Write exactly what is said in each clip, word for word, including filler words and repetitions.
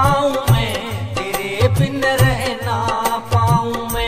पाऊं मैं, तेरे बिन रह ना पाऊं मैं।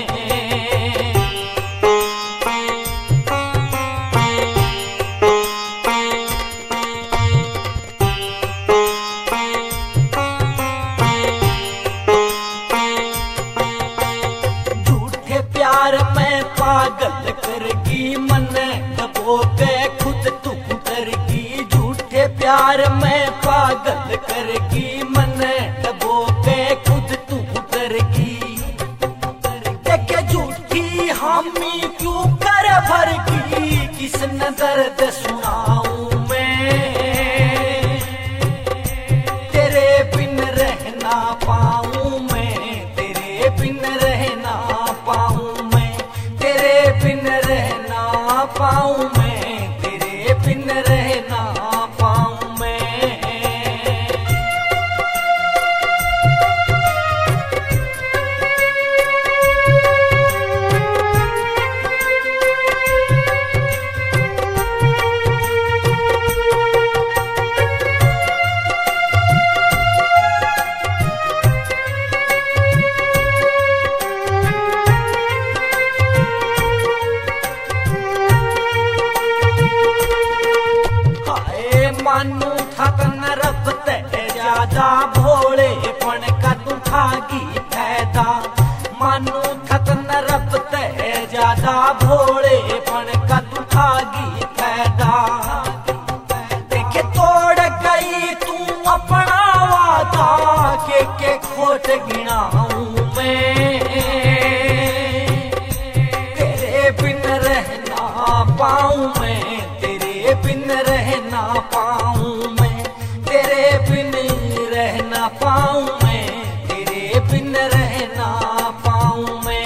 झूठे प्यार में पागल करगी मन, दबो के खुद तू करगी। झूठे प्यार में पागल करगी मन, दबो के खुद तू करगी। देखे झूठी हामी क्यों कर भरगी, किस न दर्द सुनाऊं मैं, तेरे बिन रह ना पाऊं मैं, तेरे बिन रह ना पाऊं मैं, तेरे बिन रह ना पाऊं मैं, तेरे बिन रह ना पाऊं मैं। मानू था तन रब ते ज्यादा भोलेपन का तू खागी फायदा। मानू था तन रब ते ज्यादा भोलेपन का तू खागी फायदा। देखे तोड़ गई तू अपना वादा, के के खोट गिनाऊं मैं, तेरे बिन रह ना पाऊं मैं, तेरे बिन रह ना पाऊं मैं, तेरे बिन रह ना पाऊं मैं, तेरे बिन रह ना पाऊं मैं।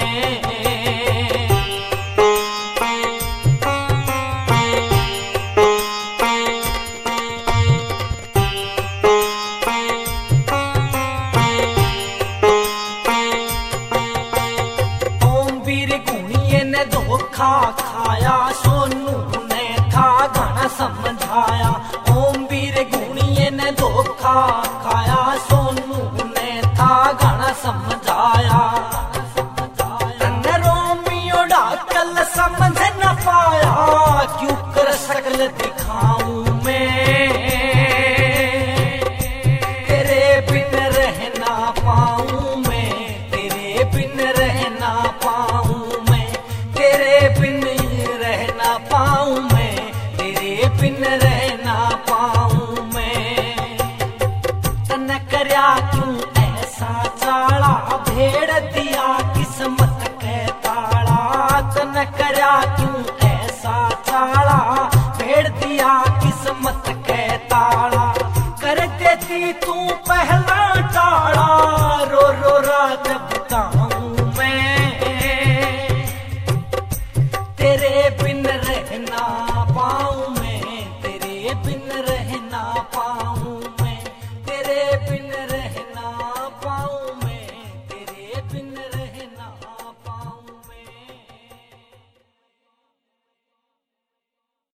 ओम वीर गुणिये ने धोखा खाया, सोनू ने था गाना समझाया। ओम वीर गुणिये ने धोखा खाया, सोनू ने था गाना समझाया। तन रोमियो डाकल समझ न पाया, क्यों कर शकल दिखाऊं मैं, तेरे बिन रह ना पाऊं मैं, तेरे बिन रह ना पाऊं मैं, तेरे बिन रह ना पाऊं मैं, तेरे बिन रह ना पाऊं मैं। तन करया क्यों ऐसा चाला, भेड़ दिया किस्मत के ताला। तन करया क्यों ऐसा चाला, भेड़ दिया किस्मत के ताला। कर देती तू पहला टाला, रो रो रात बताऊं मैं, तेरे बिन रह ना पाऊं मैं, तेरे बिन रह ना पाऊं मैं, तेरे बिन रह ना पाऊं मैं, तेरे बिन